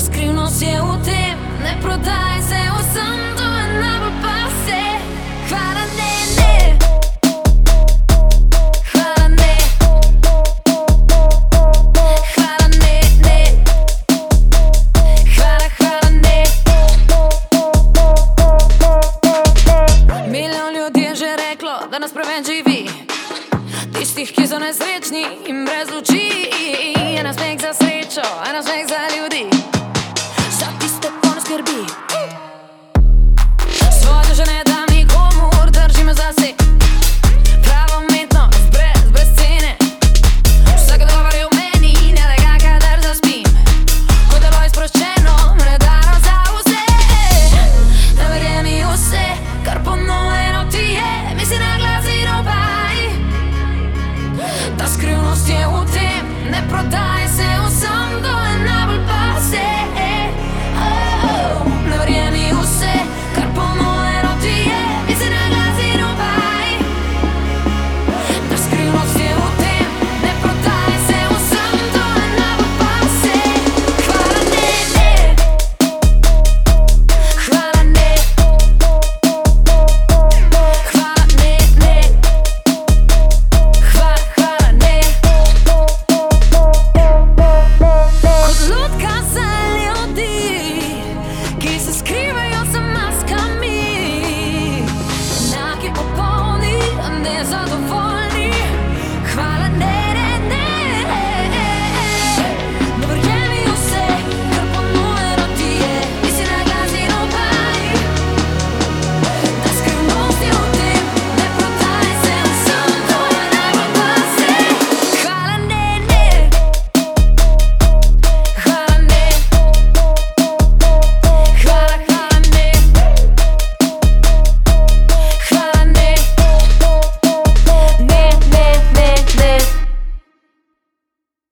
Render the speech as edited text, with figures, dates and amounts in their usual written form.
skrivnost je v tem, ne prodaj se vsem, to je najbolj pase. Hvala ne, ne. Hvala ne. Hvala ne, ne. Hvala, hvala ne. Milijon ljudi je že reklo, da nas preveč živi, tistih, ki so nesrečni in brez luči. En nasmeh za srečo, en nasmeh za ljudi, za tiste, ko ne skrbi. Svoje duše ne dam nikomur, držim jo zase. Prava umetnost, brez cene. Vsak dogovor je v meni, ne da ga kadar zaspim. Ko telo je sproščeno, ne dano za vse. Ne verjemi vse, kar ponovljeno ti je, misli na glas in obaj. Ta skrivnost je v tem, ne prodaj